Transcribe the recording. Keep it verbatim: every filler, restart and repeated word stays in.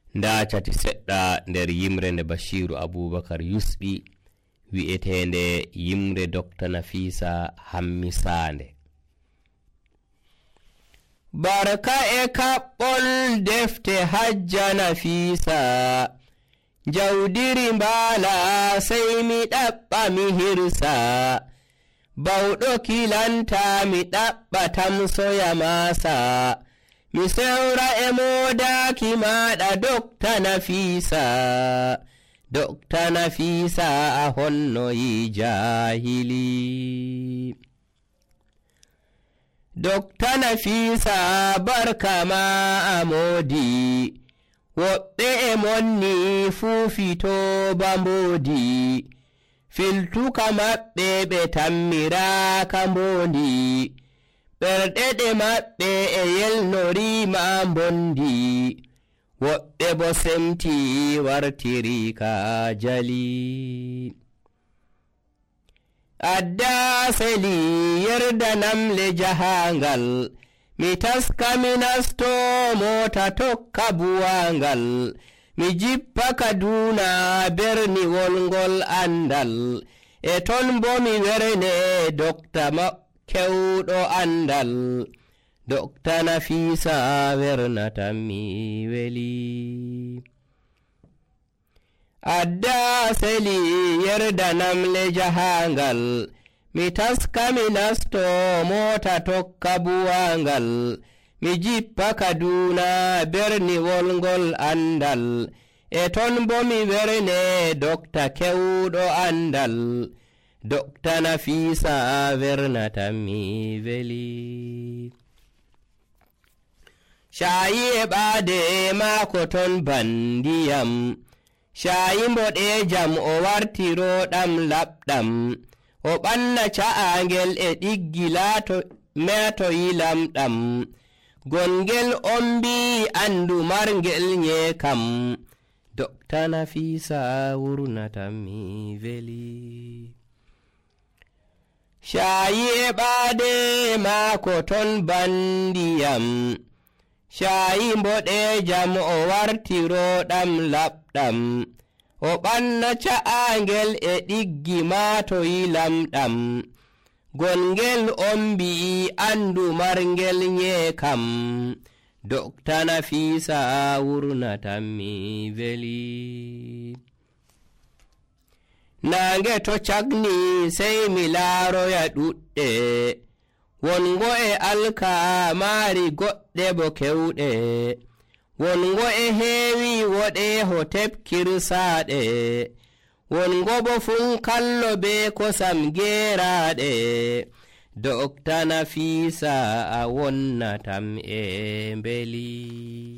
nda cati seɗɗa nder yimre nde Bashiru Abubakar yusɓi wi'etende yimre Docteur Nafisa Hammisande. Barka e kaɓɓol defte hajja Nafisa, jawdiri mbala sey mi ɗaɓɓa mi hirsa, bawɗo kilanta mi ɗaɓɓa tamsoya masa, mi sewra e modaki maɗa Docteur Nafisa. Docteur Nafisa a honnoyi jahili. Docteur Nafisa barka ma a modi, woɓɓe e monni fufito bambodi, filtuka maɓɓe ɓe tammiraka mbondi, ɓerɗe ɗe maɓɓe e yelnorima mbondi, woɓɓe bo semti wartiri ka jali. Adda seli yerdanam le jahangal, mi taska mi nasto mota tokka buwangal, mi jippa Kaduna berniwol ngol andal, e ton bo mi werne Docteur ma kewɗo andal. Docteur Nafisa wernatam mi weli. Adda seli yerdanam le jahangal, mi taska mi nasto mota tokka buwangal, mi jippa Kaduna berniwol ngol andal, e ton bo mi werne Docteur kewɗo andal. Docteur Nafisa wernatam mi weli. Shayi e ɓaade maako ton bandiyam, shayi mboɗejam o wartiroɗam laɓɗam, o ɓanna ca'angel e ɗiggi laato metoyi lamɗam, gongel ombi andu marngel nyekam. Docteur Nafisa wurnatam mi weli. Shayi e ɓaade maako ton bandiyam, shayi mboɗejam o wartiroɗam laɓɗam, o ɓanna ca'angel e ɗiggi matoyi lamɗam, gongel ombi andu marngel nyekam. Docteur Nafisa wurnatam mi weli. Nange to cagni sey mi laaroya ɗuɗɗe, wongo e alka maari goɗɗe bo kewɗe, wongo e heewi woɗe ho tepkirsaɗe, wongo bo funkallo be kosam geraɗe. Docteur Nafisa a wonnatam e mbeli.